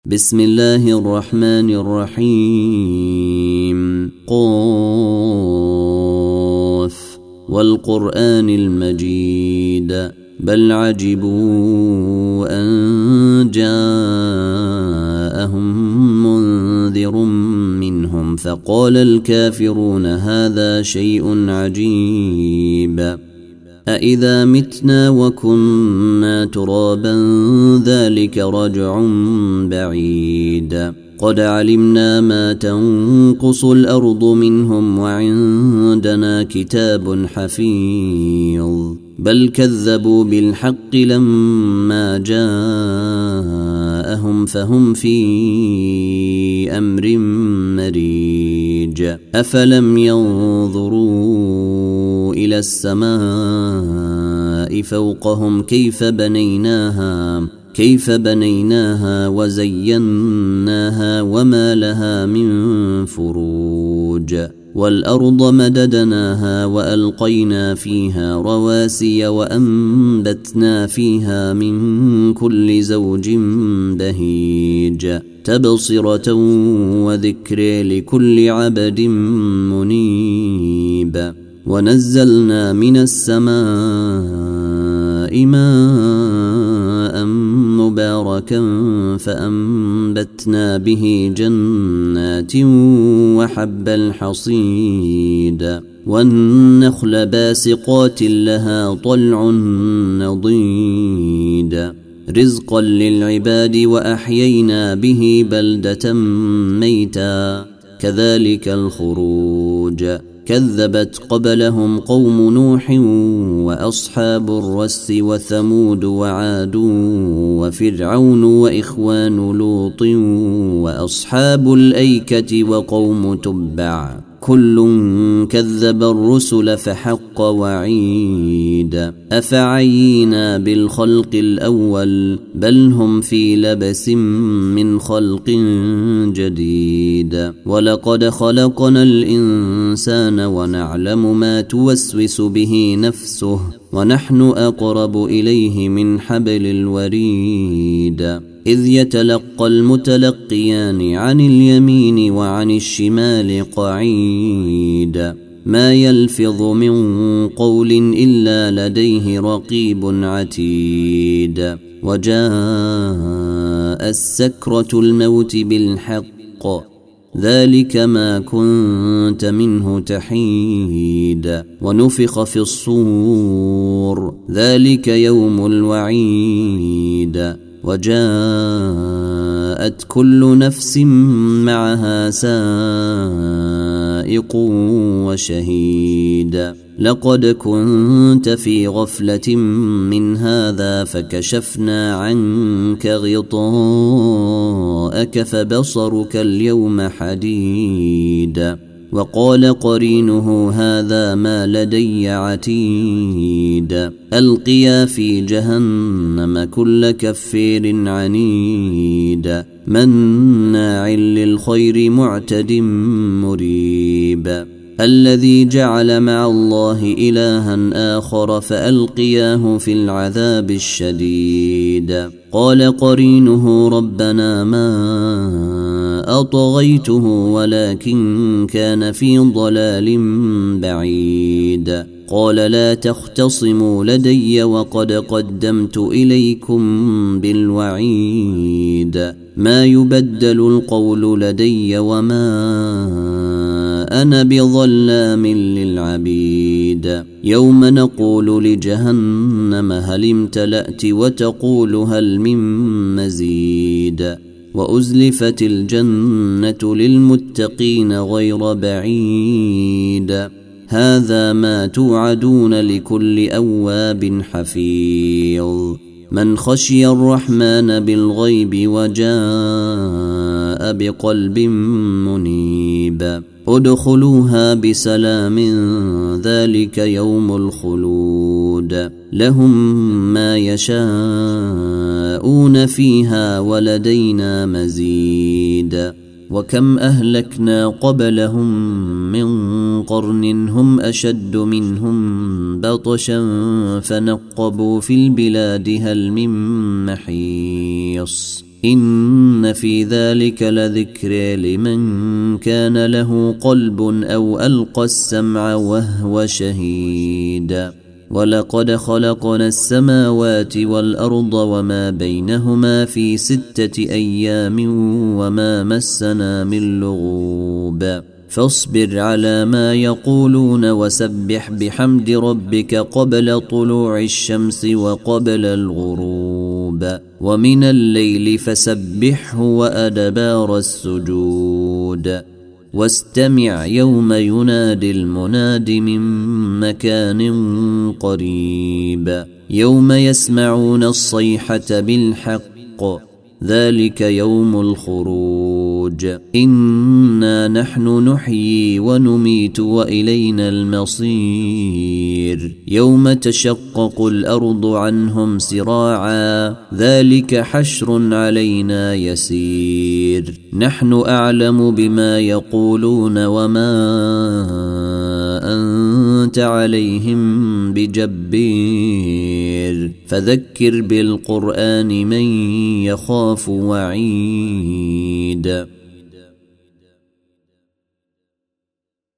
بسم الله الرحمن الرحيم قاف والقرآن المجيد بل عجبوا أن جاءهم منذر منهم فقال الكافرون هذا شيء عجيب أإذا متنا وكنا ترابا ذلك رجع بعيد قد علمنا ما تنقص الأرض منهم وعندنا كتاب حفيظ بل كذبوا بالحق لما جاءهم فهم في أمر مريج أفلم ينظروا إلى السماء فوقهم كيف بنيناها وزيناها وما لها من فروج والأرض مددناها وألقينا فيها رواسي وأنبتنا فيها من كل زوج بهيج تبصرة وذكر لكل عبد منيب ونزلنا من السماء ماء مباركا فأنبتنا به جنات وحب الحصيد والنخل باسقات لها طلع نضيد رزقا للعباد وأحيينا به بلدة ميتا كذلك الخروج كذبت قبلهم قوم نوح وأصحاب الرس وثمود وعاد وفرعون وإخوان لوط وأصحاب الأيكة وقوم تبع كل كذب الرسل فحق وعيد أفعينا بالخلق الأول بل هم في لبس من خلق جديد ولقد خلقنا الإنسان ونعلم ما توسوس به نفسه ونحن أقرب إليه من حبل الوريد إذ يتلقى المتلقيان عن اليمين وعن الشمال قعيد ما يلفظ من قول إلا لديه رقيب عتيد وجاء السكرة الموت بالحق ذلك ما كنت منه تحيد ونفخ في الصور ذلك يوم الوعيد وجاءت كل نفس معها سائق وشهيد لقد كنت في غفلة من هذا فكشفنا عنك غطاءك فبصرك اليوم حديد وقال قرينه هذا ما لدي عتيد ألقيا في جهنم كل كفير عنيد مناع للخير معتد مريب الذي جعل مع الله إلها آخر فألقياه في العذاب الشديد قال قرينه ربنا ما أطغيته ولكن كان في ضلال بعيد قال لا تختصموا لدي وقد قدمت إليكم بالوعيد ما يبدل القول لدي وما أنا بظلام للعبيد يوم نقول لجهنم هل امتلأت وتقول هل من مزيد وأزلفت الجنة للمتقين غير بعيد هذا ما توعدون لكل أواب حفيظ من خشي الرحمن بالغيب وجاء بقلب منيب ادخلوها بسلام ذلك يوم الخلود لهم ما يشاءون فيها ولدينا مزيد وكم أهلكنا قبلهم من قرن هم أشد منهم بطشا فنقبوا في البلاد هل من محيص إن في ذلك لذكر لمن كان له قلب أو ألقى السمع وهو شهيد ولقد خلقنا السماوات والأرض وما بينهما في 6 أيام وما مسنا من لغوب فاصبر على ما يقولون وسبح بحمد ربك قبل طلوع الشمس وقبل الغروب ومن الليل فسبحه وأدبار السجود واستمع يوم ينادي المناد من مكان قريب يوم يسمعون الصيحة بالحق ذلك يوم الخروج إنا نحن نحيي ونميت وإلينا المصير يوم تشقق الأرض عنهم سراعا ذلك حشر علينا يسير نحن أعلم بما يقولون وما أنت عليهم بجبير فذكر بالقرآن من يخاف وعيد